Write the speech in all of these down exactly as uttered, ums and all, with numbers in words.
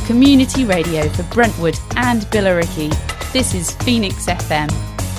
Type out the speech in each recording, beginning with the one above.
community radio for Brentwood and Billericay. This is Phoenix F M.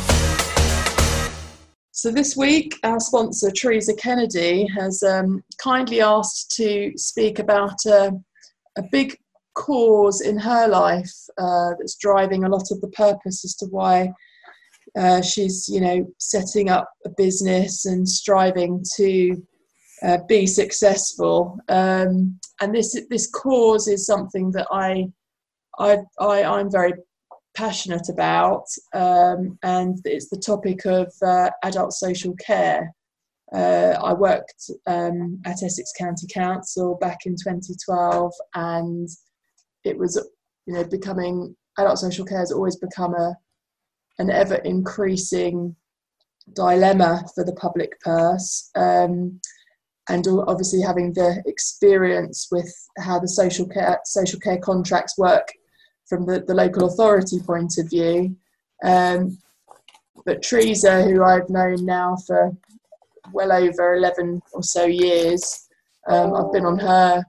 So this week, our sponsor, Teresa Kennedy, has um, kindly asked to speak about a, a big cause in her life uh, that's driving a lot of the purpose as to why uh, she's, you know, setting up a business and striving to uh, be successful. Um, and this this cause is something that I, I, I I'm very passionate about, um, and it's the topic of uh, adult social care. Uh, I worked um, at Essex County Council back in twenty twelve, and it was, you know, becoming adult social care has always become a an ever increasing dilemma for the public purse, um, and obviously having the experience with how the social care social care contracts work from the, the local authority point of view. Um, but Teresa, who I've known now for well over eleven or so years, um, I've been on her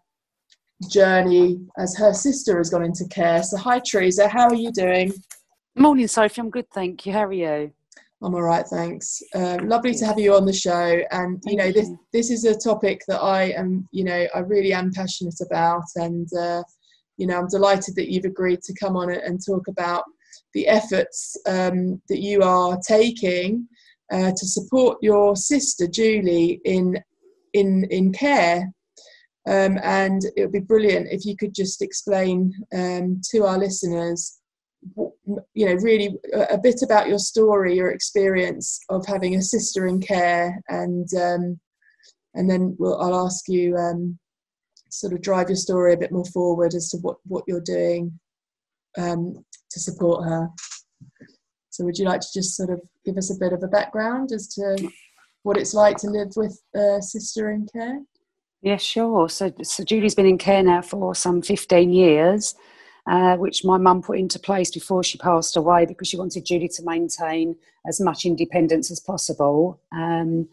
journey as her sister has gone into care. So hi Teresa, how are you doing? Morning Sophie, I'm good, thank you. How are you? I'm all right, thanks. Um, lovely to have you on the show. And you know, this this is a topic that I am, you know, I really am passionate about, and uh, you know, I'm delighted that you've agreed to come on and talk about the efforts um, that you are taking uh, to support your sister Julie in in in care. Um, and it would be brilliant if you could just explain um, to our listeners, you know, really a, a bit about your story, your experience of having a sister in care, and um, and then we'll, I'll ask you um, sort of drive your story a bit more forward as to what, what you're doing um, to support her. So would you like to just sort of give us a bit of a background as to what it's like to live with a sister in care? Yeah, sure. So, so Julie's been in care now for some fifteen years, uh, which my mum put into place before she passed away because she wanted Julie to maintain as much independence as possible. Um,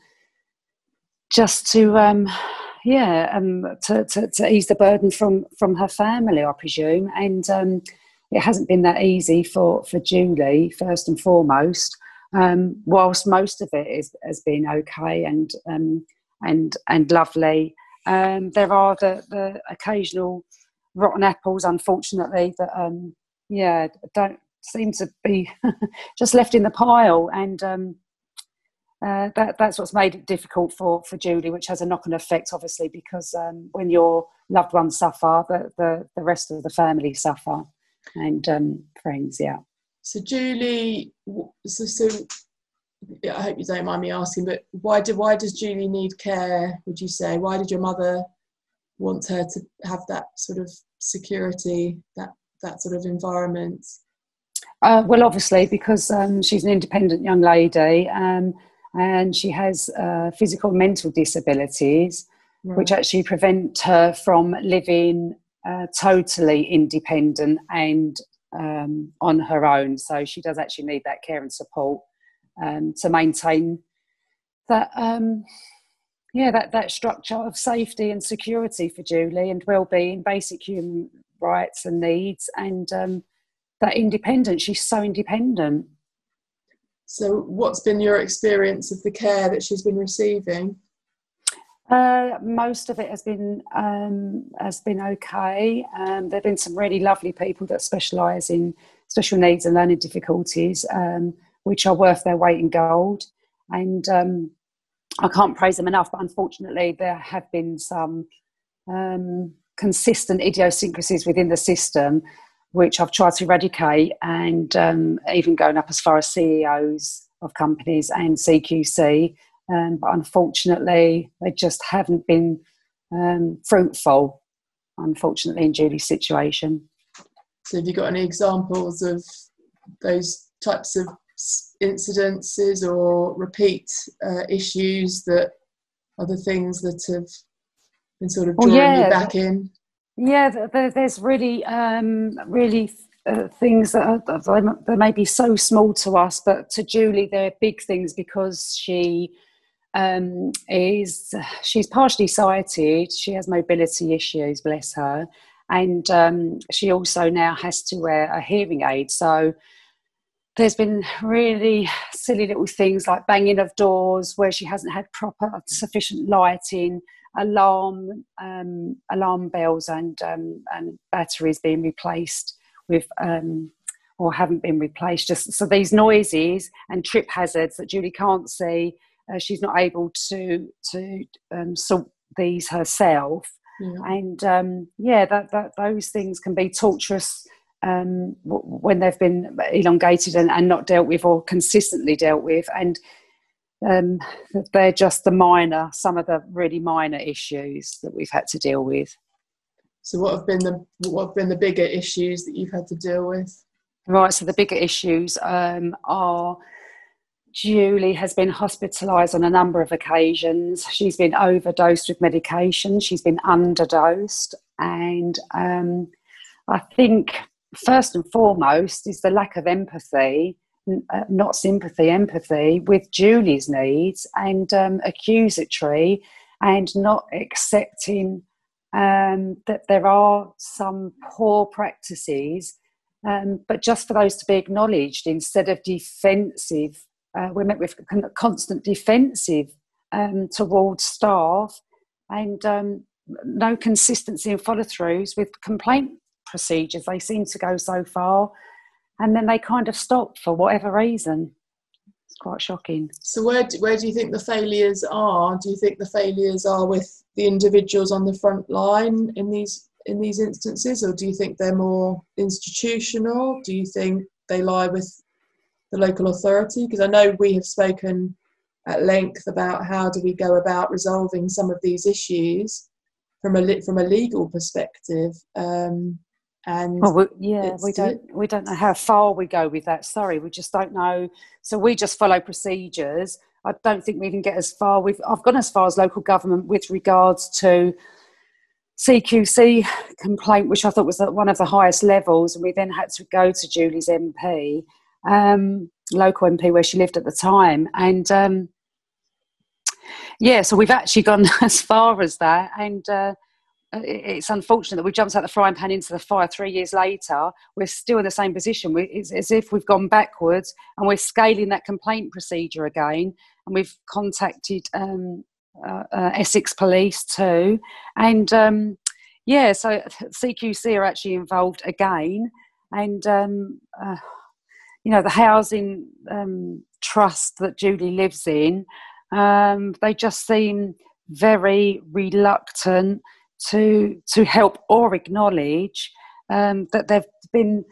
just to, um, yeah, um, to, to, to ease the burden from, from her family, I presume. And um, it hasn't been that easy for, for Julie, first and foremost, um, whilst most of it is, has been okay and um, and and lovely. Um, there are the, the occasional rotten apples, unfortunately, that, um, yeah, don't seem to be just left in the pile. And um, uh, that, that's what's made it difficult for, for Julie, which has a knock-on effect, obviously, because um, when your loved ones suffer, the, the, the rest of the family suffer, and um, friends, yeah. So Julie, so, so I hope you don't mind me asking, but why do why does Julie need care, would you say? Why did your mother want her to have that sort of security, that that sort of environment? Uh, well, obviously, because um, she's an independent young lady, um, and she has uh, physical and mental disabilities, right, which actually prevent her from living uh, totally independent and um, on her own. So she does actually need that care and support Um, to maintain that, um, yeah, that, that structure of safety and security for Julie, and well-being, basic human rights and needs, and um, that independence. She's so independent. So what's been your experience of the care that she's been receiving? Uh, most of it has been um, has been okay. Um, there have been some really lovely people that specialise in special needs and learning difficulties, um, which are worth their weight in gold. And um, I can't praise them enough, but unfortunately there have been some um, consistent idiosyncrasies within the system, which I've tried to eradicate, and um, even going up as far as C E Os of companies and C Q C. Um, but unfortunately, they just haven't been um, fruitful, unfortunately, in Julie's situation. So have you got any examples of those types of incidences or repeat uh, issues that are the things that have been sort of drawing well, yeah, you back in? Yeah, there, there's really, um, really uh, things that are, they may be so small to us, but to Julie they're big things, because she um, is she's partially sighted. She has mobility issues, bless her, and um, she also now has to wear a hearing aid. So there's been really silly little things like banging of doors where she hasn't had proper sufficient lighting, alarm um, alarm bells and um, and batteries being replaced with um, or haven't been replaced. Just so these noises and trip hazards that Julie can't see, uh, she's not able to to um, sort these herself. Yeah. And um, yeah, that, that those things can be torturous um, w- when they've been elongated and, and not dealt with or consistently dealt with. And um, they're just the minor, some of the really minor issues that we've had to deal with. So what have been the what have been the bigger issues that you've had to deal with? Right, so the bigger issues um, are Julie has been hospitalised on a number of occasions. She's been overdosed with medication. She's been underdosed. And um, I think first and foremost is the lack of empathy, uh, not sympathy, empathy with Julie's needs, and um, accusatory and not accepting um, that there are some poor practices, um, but just for those to be acknowledged instead of defensive. Uh, we're met with constant defensive um, towards staff, and um, no consistency and follow-throughs with complaint procedures. They seem to go so far, and then they kind of stop for whatever reason. It's quite shocking. So where do, where do you think the failures are? Do you think the failures are with the individuals on the front line in these in these instances, or do you think they're more institutional? Do you think they lie with the local authority? Because I know we have spoken at length about how do we go about resolving some of these issues from a from a legal perspective. Um, and well, we, yeah, we don't we don't know how far we go with that. Sorry, we just don't know. So we just follow procedures. I don't think we can get as far. We've I've gone as far as local government with regards to C Q C complaint, which I thought was at one of the highest levels, and we then had to go to Julie's M P. Um, local M P where she lived at the time, and um, yeah, so we've actually gone as far as that, and uh, it's unfortunate that we jumped out the frying pan into the fire three years later. We're still in the same position. We, it's as if we've gone backwards, and we're scaling that complaint procedure again, and we've contacted um, uh, uh, Essex Police too, and um, yeah, so C Q C are actually involved again, and um, uh, you know, the housing um, trust that Julie lives in, um, they just seem very reluctant to to help or acknowledge um, that there've been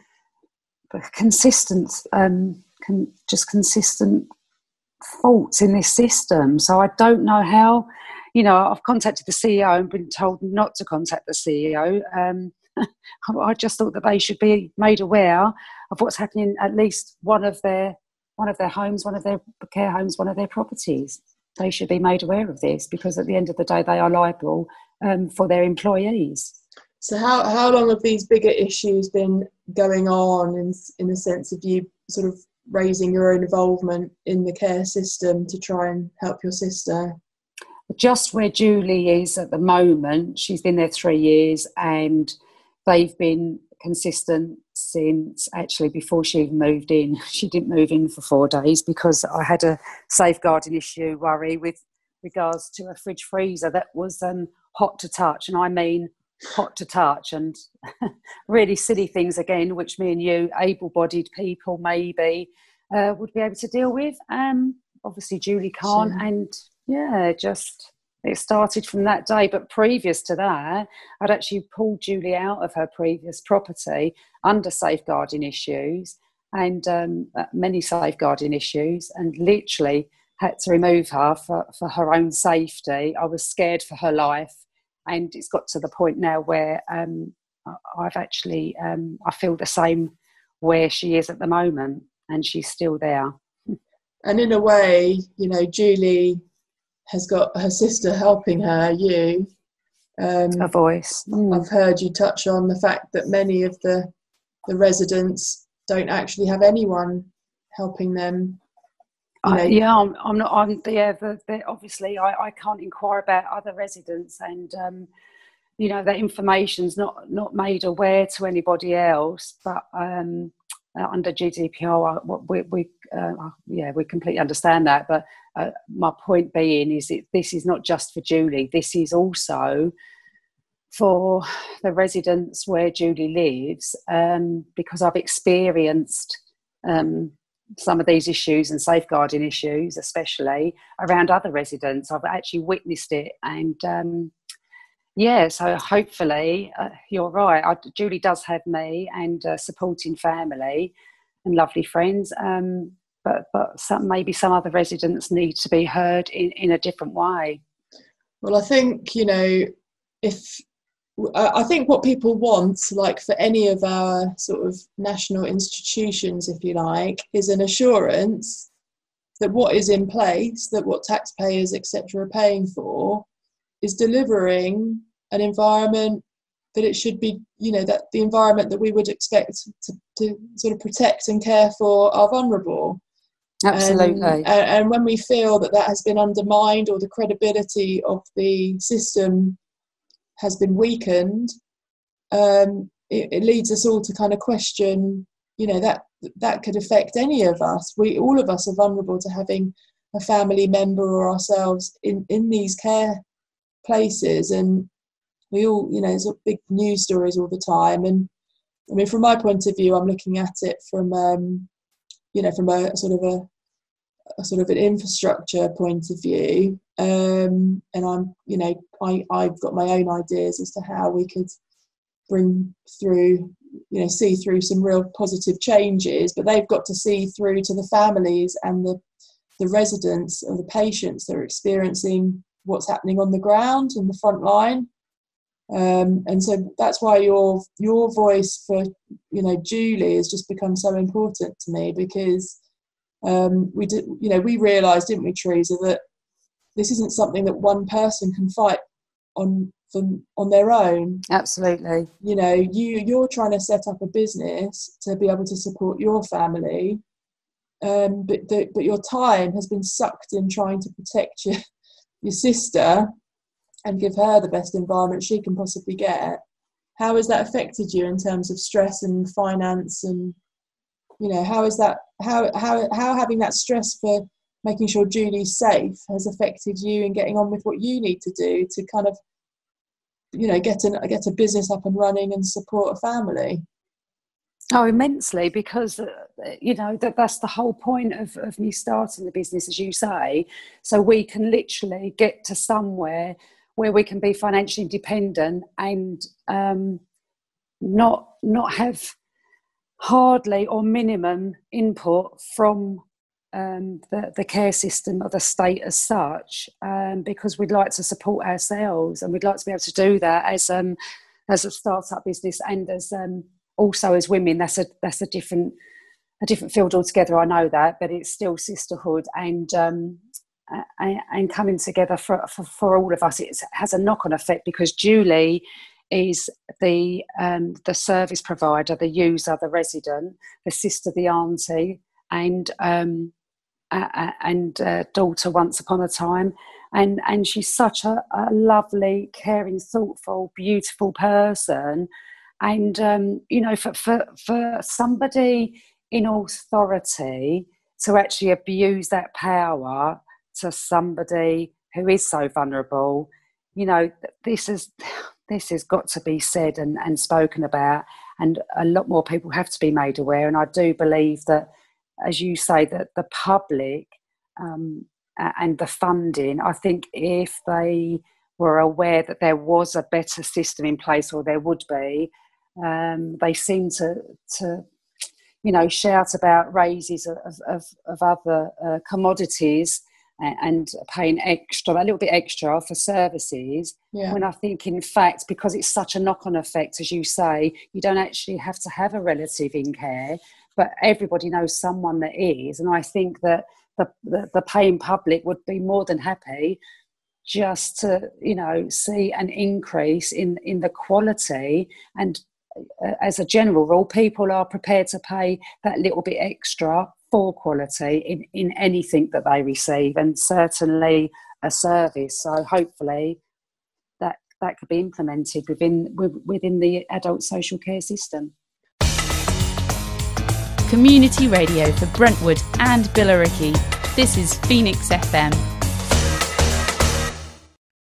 consistent, um, con- just consistent faults in this system. So I don't know how, you know, I've contacted the C E O and been told not to contact the C E O. Um, I just thought that they should be made aware of what's happening at least one of their one of their homes, one of their care homes, one of their properties. They should be made aware of this, because at the end of the day they are liable um, for their employees. So how, how long have these bigger issues been going on in, in the sense of you sort of raising your own involvement in the care system to try and help your sister? Just where Julie is at the moment, she's been there three years and they've been consistent since actually before she even moved in. She didn't move in for four days because I had a safeguarding issue worry with regards to a fridge freezer that was um, hot to touch, and I mean hot to touch, and really silly things again, which me and you, able-bodied people maybe, uh, would be able to deal with. Um, obviously Julie can't, sure. And yeah, just... it started from that day, but previous to that, I'd actually pulled Julie out of her previous property under safeguarding issues and um, many safeguarding issues, and literally had to remove her for, for her own safety. I was scared for her life, and it's got to the point now where um, I've actually, um, I feel the same where she is at the moment, and she's still there. And in a way, you know, Julie has got her sister helping her, you. Um, a voice. Mm. I've heard you touch on the fact that many of the the residents don't actually have anyone helping them. You know. I, yeah, I'm, I'm not. I'm yeah. The, the, obviously, I, I can't inquire about other residents, and um, you know, that information's not not made aware to anybody else. But um, uh, under G D P R, we, we uh, yeah, we completely understand that. But uh, my point being is that this is not just for Julie. This is also for the residents where Julie lives, um, because I've experienced um, some of these issues and safeguarding issues, especially around other residents. I've actually witnessed it, and um, yeah, so hopefully, uh, you're right. I, Julie does have me and a supporting family and lovely friends, um, but but some, maybe some other residents need to be heard in, in a different way. Well, I think, you know, if I think what people want, like for any of our sort of national institutions, if you like, is an assurance that what is in place, that what taxpayers, et cetera, are paying for, is delivering an environment that it should be, you know, that the environment that we would expect to, to sort of protect and care for our vulnerable. Absolutely. And, and when we feel that that has been undermined, or the credibility of the system has been weakened, um, it, it leads us all to kind of question, you know, that that could affect any of us. We, all of us are vulnerable to having a family member or ourselves in, in these care places. And we all, you know, there's big news stories all the time. And I mean, from my point of view, I'm looking at it from, um, you know, from a sort of a, a sort of an infrastructure point of view. Um, and I'm, you know, I, I've got my own ideas as to how we could bring through, you know, see through some real positive changes, but they've got to see through to the families and the, the residents or the patients that are experiencing what's happening on the ground and the front line. Um, and so that's why your your voice for, you know, Julie has just become so important to me, because um, we did, you know, we realised, didn't we, Teresa, that this isn't something that one person can fight on for, on their own. Absolutely. You know, you you're trying to set up a business to be able to support your family, um, but the, but your time has been sucked in trying to protect your your sister and give her the best environment she can possibly get. How has that affected you in terms of stress and finance? And, you know, how is that, how, how, how having that stress for making sure Julie's safe has affected you in getting on with what you need to do to kind of, you know, get, an, get a business up and running and support a family? Oh, immensely, because, uh, you know, that that's the whole point of, of me starting the business, as you say, so we can literally get to somewhere where we can be financially independent and um, not not have hardly or minimum input from um, the, the care system or the state as such, um, because we'd like to support ourselves, and we'd like to be able to do that as um, as a startup business and as um, also as women. That's a that's a different a different field altogether. I know that, but it's still sisterhood and. Um, And, and coming together for, for, for all of us. It has a knock-on effect, because Julie is the um, the service provider, the user, the resident, the sister, the auntie, and um, uh, and uh, daughter once upon a time. And and she's such a, a lovely, caring, thoughtful, beautiful person. And um, you know, for, for for somebody in authority to actually abuse that power to somebody who is so vulnerable, you know, this is this has got to be said and, and spoken about, and a lot more people have to be made aware. And I do believe that, as you say, that the public um, and the funding, I think if they were aware that there was a better system in place, or there would be, um, they seem to to you know shout about raises of of, of other uh, commodities, and paying extra, a little bit extra for services, yeah. When I think, in fact, because it's such a knock-on effect, as you say, you don't actually have to have a relative in care, but everybody knows someone that is. And I think that the, the, the paying public would be more than happy just to, you know, see an increase in, in the quality. And uh, as a general rule, people are prepared to pay that little bit extra for quality in, in anything that they receive, and certainly a service. So hopefully that that could be implemented within within the adult social care system. Community radio for Brentwood and Billericay. This is Phoenix F M.